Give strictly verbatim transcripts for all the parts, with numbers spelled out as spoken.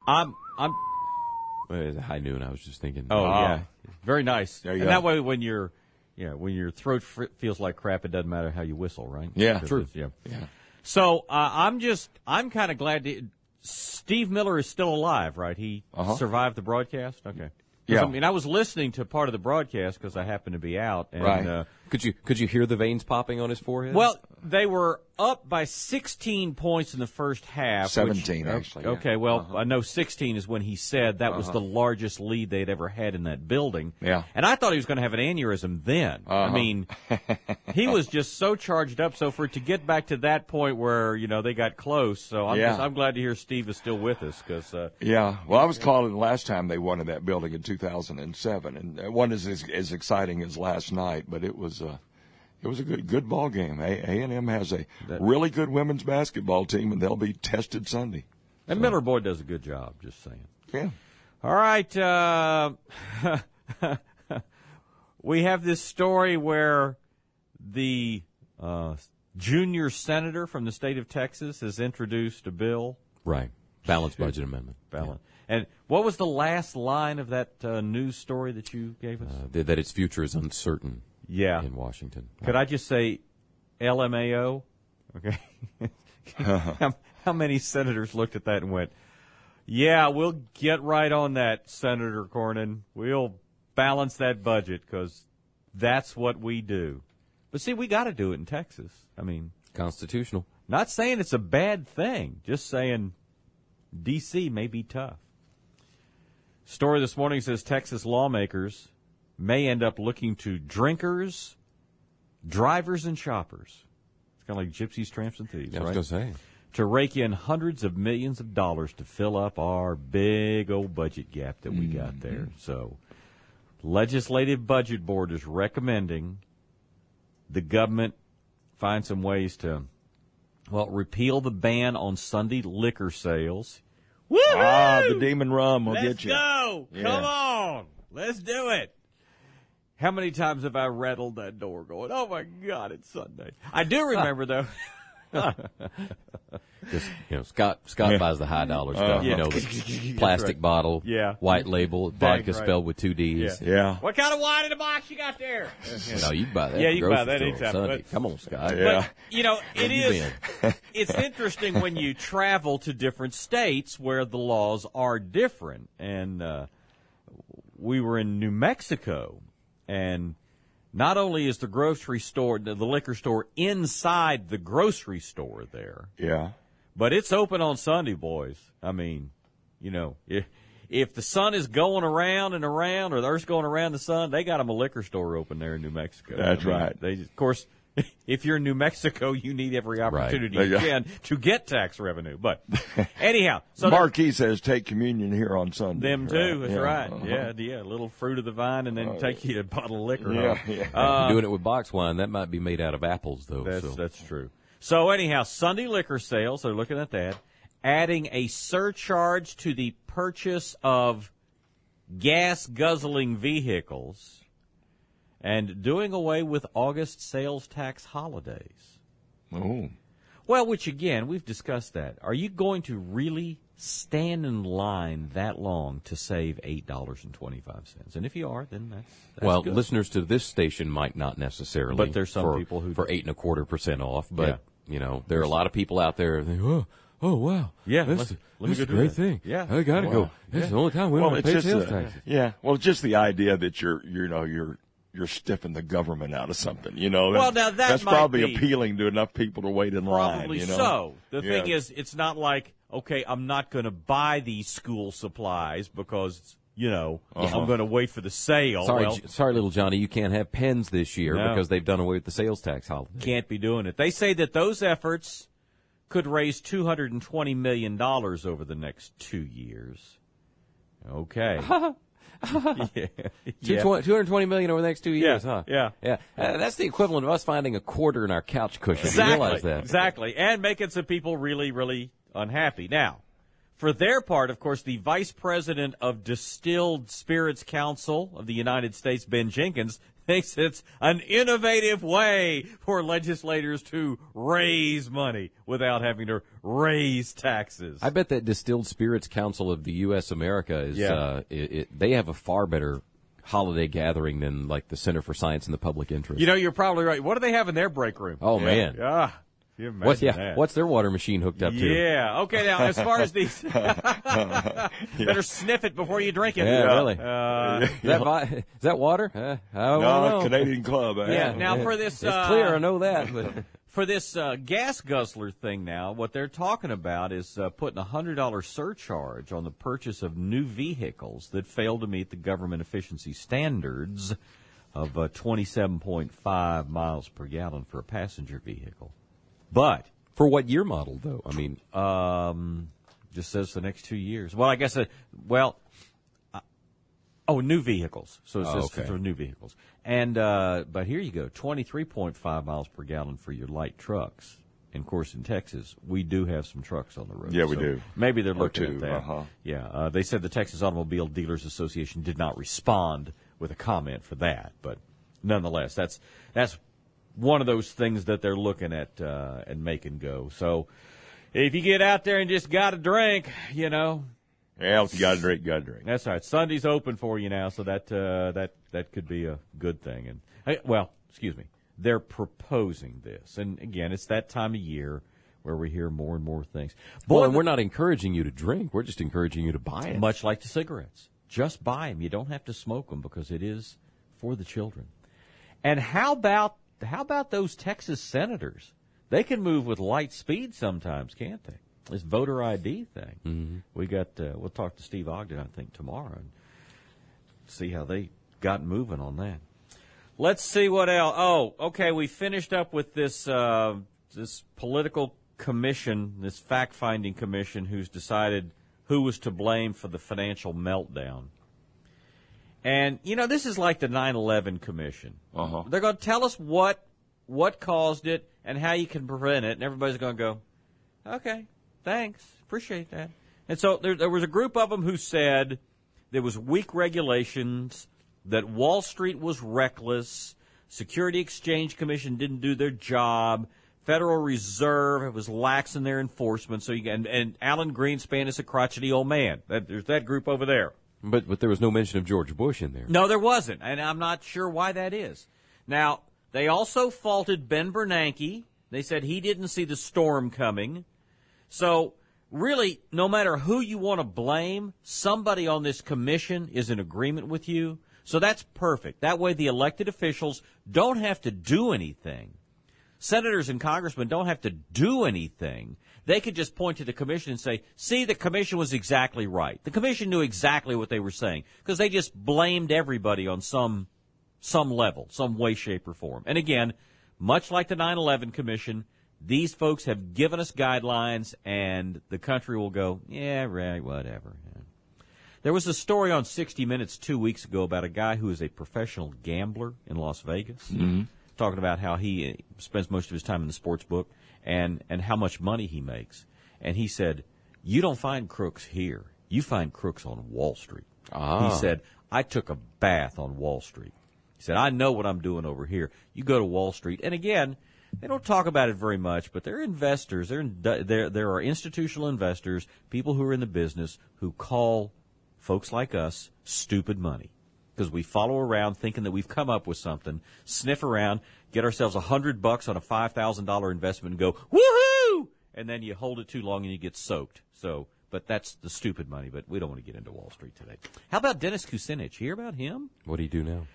I'm, I'm, Well, it's high noon. I was just thinking. oh, uh, yeah. Very nice. There you and go. that way when you're, yeah, when your throat fr- feels like crap, it doesn't matter how you whistle, right? Yeah, Because true. it's- Yeah. Yeah. So, uh, I'm just, I'm kind of glad to, Steve Miller is still alive, right? He Uh-huh. survived the broadcast? Okay. 'Cause, Yeah. I mean, I was listening to part of the broadcast because I happened to be out. And, Right. uh, Could you could you hear the veins popping on his forehead? well, they were up by sixteen points in the first half. which- seventeen, actually, yeah. Okay, well, Uh-huh. I know sixteen is when he said that was the largest lead they'd ever had in that building. Yeah. And I thought he was going to have an aneurysm then. I Uh-huh. mean, he was just so charged up. So for it to get back to that point where, you know, they got close. So I'm, Yeah. just, I'm glad to hear Steve is still with us because, uh, Yeah, well, I was calling the last time they won in that building in two thousand seven, and it wasn't as, as exciting as last night, but it was uh, it was a good good ball game. A and M has a really good women's basketball team, and they'll be tested Sunday. and Miller Boyd does a good job, just saying. Yeah, All right. Uh, we have this story where the uh, junior senator from the state of Texas has introduced a bill. right. Balanced budget amendment. Ballot. And what was the last line of that uh, news story that you gave us? Uh, that its future is uncertain. yeah. In Washington. Could I just say L M A O? Okay. how, how many senators looked at that and went, yeah, we'll get right on that, Senator Cornyn. We'll balance that budget because that's what we do. But see, we got to do it in Texas. I mean, Constitutional. not saying it's a bad thing, just saying D C may be tough. Story this morning says Texas lawmakers may end up looking to drinkers, drivers, and shoppers. It's kind of like gypsies, tramps, and thieves, Yeah, I was right? going to say. To rake in hundreds of millions of dollars to fill up our big old budget gap that we got there. So, Legislative Budget Board is recommending the government find some ways to, well, repeal the ban on Sunday liquor sales. Woo! ah, the demon rum will Let's get you. go! Yeah. Come on! Let's do it! How many times have I rattled that door going, oh my God, it's Sunday. I do remember, though. Just, you know, Scott Scott Yeah. buys the high dollar stuff. Yeah. You know, the plastic right. bottle, Yeah. white label, Dang vodka right. spelled with two D's. Yeah, What kind of wine in the box you got there? No, you can buy that. Yeah, at the you can buy grocery that store anytime, Sunday. but- Come on, Scott. Yeah. But, you know, it Where you is, it's interesting when you travel to different states where the laws are different. And uh, we were in New Mexico, and not only is the grocery store, the liquor store inside the grocery store there, yeah. but it's open on Sunday, boys. I mean, you know, if, if the sun is going around and around, or the earth's going around the sun, they got them a liquor store open there in New Mexico. That's I mean, right. They, of course, if you're in New Mexico, you need every opportunity There you you go. can to get tax revenue. But anyhow, so Marquis says take communion here on Sunday. them too. That's Yeah. right. Uh-huh. Yeah, yeah. A little fruit of the vine, and then take you a bottle of liquor. Yeah, home. yeah. Uh, Doing it with box wine, that might be made out of apples, though. That's so. that's true. So anyhow, Sunday liquor sales, they're looking at that, adding a surcharge to the purchase of gas guzzling vehicles, and doing away with August sales tax holidays. Oh. Well, which again, we've discussed that. Are you going to really stand in line that long to save eight dollars and twenty-five cents? And if you are, then that's, that's well, good. listeners to this station might not necessarily. But there's some for, people who for do. eight and a quarter percent off. But Yeah. you know, there are a lot of people out there. That think, oh, oh, wow, Yeah, that's, let's- a- let me that's go a do great that. thing. Yeah. I got to Wow. go. It's the only time we Well, don't it's pay just sales the, taxes. yeah. Well, it's just the idea that you're, you know, you're you're stiffing the government out of something. You know. Well, That's- now that that's might probably be- appealing to enough people to wait in line. Probably you know? so. The Yeah. thing is, it's not like, okay, I'm not going to buy these school supplies because, you know, Uh-huh. I'm going to wait for the sale. Sorry, well, J- sorry, little Johnny, you can't have pens this year No. because they've done away with the sales tax holiday. can't be doing it. They say that those efforts could raise two hundred twenty million dollars over the next two years. Okay. yeah. Two yeah. twenty two hundred twenty million over the next two years, Yeah, huh? yeah. yeah. Uh, that's the equivalent of us finding a quarter in our couch cushion. You Exactly. realize that? Exactly. And making some people really, really unhappy. Now, For their part, of course, the Vice President of Distilled Spirits Council of the United States, Ben Jenkins, thinks it's an innovative way for legislators to raise money without having to raise taxes. I bet that Distilled Spirits Council of the U S America is, Yeah. uh, it, it, they have a far better holiday gathering than like the Center for Science and the Public Interest. You know, you're probably right. What do they have in their break room? oh, man. Ah, you imagine What's, yeah, that. what's their water machine hooked up to? Yeah. Okay. Now, as far as these, better sniff it before you drink it. Yeah, really. Uh, Is that, vi- is that water? Uh, I don't No, know. Canadian Club. eh? yeah. Now for this, It's uh, clear, I know that. But for this uh, gas guzzler thing, now what they're talking about is uh, putting a hundred dollar surcharge on the purchase of new vehicles that fail to meet the government efficiency standards of uh, twenty-seven point five miles per gallon for a passenger vehicle. But for what year model, though? I mean, Um, just says the next two years. Well, I guess, uh, well, uh, oh, new vehicles. So it Oh, says okay. for new vehicles. And, uh, but here you go, twenty-three point five miles per gallon for your light trucks. And, of course, in Texas, we do have some trucks on the road. Yeah, we so do. Maybe they're Or looking two, at that. uh-huh. Yeah, uh, they said the Texas Automobile Dealers Association did not respond with a comment for that. But nonetheless, that's, that's one of those things that they're looking at uh, and making go. So if you get out there and just got a drink, you know, Yeah, if you got to drink, got to drink. that's all right. Sunday's open for you now, so that uh, that that could be a good thing. And hey, well, excuse me, they're proposing this, and again, it's that time of year where we hear more and more things. well, Boy, and we're not encouraging you to drink. We're just encouraging you to buy it. much like the cigarettes, just buy them. You don't have to smoke them because it is for the children. And how about how about those Texas senators? They can move with light speed sometimes, can't they? This voter I D thing. Mm-hmm. We got. Uh, we'll talk to Steve Ogden, I think, tomorrow, and see how they got moving on that. Let's see what else. Oh, okay. We finished up with this uh, this political commission, this fact-finding commission, who's decided who was to blame for the financial meltdown. And you know, this is like the nine eleven commission. Uh-huh. They're going to tell us what what caused it and how you can prevent it, and everybody's going to go, okay, thanks, appreciate that. And so there, there was a group of them who said there was weak regulations, that Wall Street was reckless, Security Exchange Commission didn't do their job, Federal Reserve was lax in their enforcement, so you and, and Alan Greenspan is a crotchety old man. That, there's that group over there. But but there was no mention of George Bush in there. No, there wasn't, and I'm not sure why that is. Now, they also faulted Ben Bernanke. They said he didn't see the storm coming. So, really, no matter who you want to blame, somebody on this commission is in agreement with you. So that's perfect. That way the elected officials don't have to do anything. Senators and congressmen don't have to do anything. They could just point to the commission and say, see, the commission was exactly right. The commission knew exactly what they were saying because they just blamed everybody on some some level, some way, shape, or form. And again, much like the nine eleven commission, these folks have given us guidelines, and the country will go, yeah, right, whatever. Yeah. There was a story on sixty minutes two weeks ago about a guy who is a professional gambler in Las Vegas, mm-hmm. talking about how he spends most of his time in the sports book and, and how much money he makes. And he said, you don't find crooks here. You find crooks on Wall Street. Ah. He said, I took a bath on Wall Street. He said, I know what I'm doing over here. You go to Wall Street. And again, they don't talk about it very much, but they're investors. They're, there, there are institutional investors, people who are in the business, who call folks like us stupid money because we follow around thinking that we've come up with something, sniff around, get ourselves a hundred bucks on a five thousand dollar investment and go, woohoo! And then you hold it too long and you get soaked. So, but that's the stupid money, but we don't want to get into Wall Street today. How about Dennis Kucinich? Hear about him? What do you do now?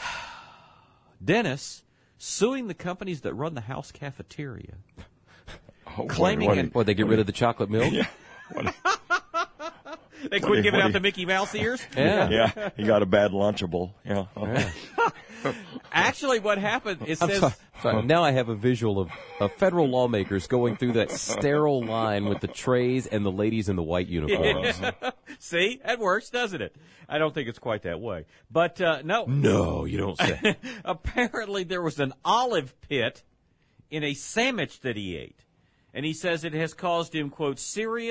Dennis suing the companies that run the house cafeteria. Oh, Claiming what, it- what, What, they get rid of the chocolate milk? Yeah. What, They What quit do- giving what out do the you- Mickey Mouse ears? Yeah. yeah, he got a bad Lunchable. Yeah. Actually, what happened, it I'm says... sorry, sorry. Now I have a visual of, of federal lawmakers going through that sterile line with the trays and the ladies in the white uniforms. See, that works, doesn't it? I don't think it's quite that way. But, uh, no. No, you don't say. Apparently there was an olive pit in a sandwich that he ate. And he says it has caused him, quote, serious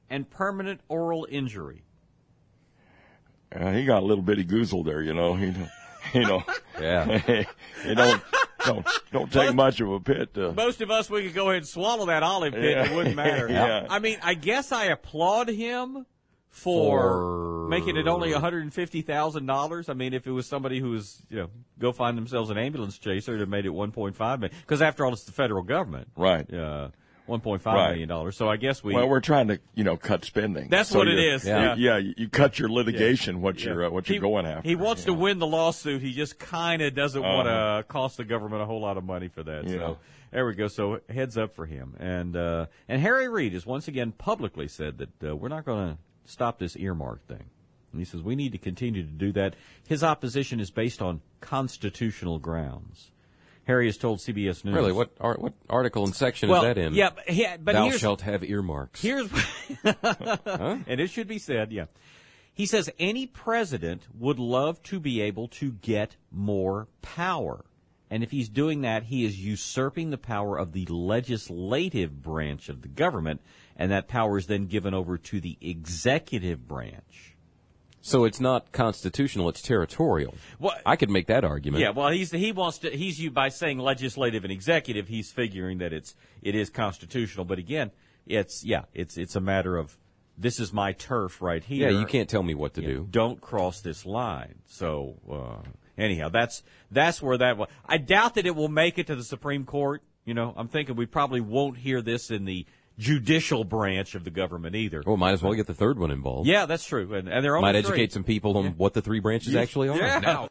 and permanent oral injury. Uh, he got a little bitty goozle there, you know. He, you know, Yeah. you don't don't don't take much of a pit. To, Most of us, we could go ahead and swallow that olive pit. Yeah. It wouldn't matter. Yeah. I mean, I guess I applaud him for, For- making it only one hundred fifty thousand dollars. I mean, if it was somebody who was, you know, go find themselves an ambulance chaser, they'd have made it one point five million. Because after all, it's the federal government. right. Uh, one point five Right. million dollars. So I guess we. Well, we're trying to, you know, cut spending. That's So what it you're- is. Yeah. Yeah. Yeah, you, you cut your litigation. What Yeah. you're uh, what He- you're going after. He wants yeah. to win the lawsuit. He just kind of doesn't want Uh-huh. to cost the government a whole lot of money for that. Yeah. So there we go. So heads up for him. And uh, and Harry Reid has once again publicly said that uh, we're not going to stop this earmark thing. And he says we need to continue to do that. His opposition is based on constitutional grounds. Harry has told C B S News. Really, what ar- what article and section well, is that in? Yeah, but, he, but Thou here's, shalt have earmarks. Here's, and it should be said, yeah. He says any president would love to be able to get more power. And if he's doing that, he is usurping the power of the legislative branch of the government, and that power is then given over to the executive branch. So it's not constitutional; it's territorial. Well, I could make that argument. Yeah, well, he's he wants to he's you by saying legislative and executive, he's figuring that it's it is constitutional. But again, it's yeah, it's it's a matter of this is my turf right here. Yeah, you can't tell me what to You know, do. don't cross this line. So uh, anyhow, that's that's where that was. I doubt that it will make it to the Supreme Court. You know, I'm thinking we probably won't hear this in the judicial branch of the government either. Well, might as well get the third one involved. Yeah, that's true. And, and they're only Might three. educate some people on what the three branches actually are. Yeah. Now,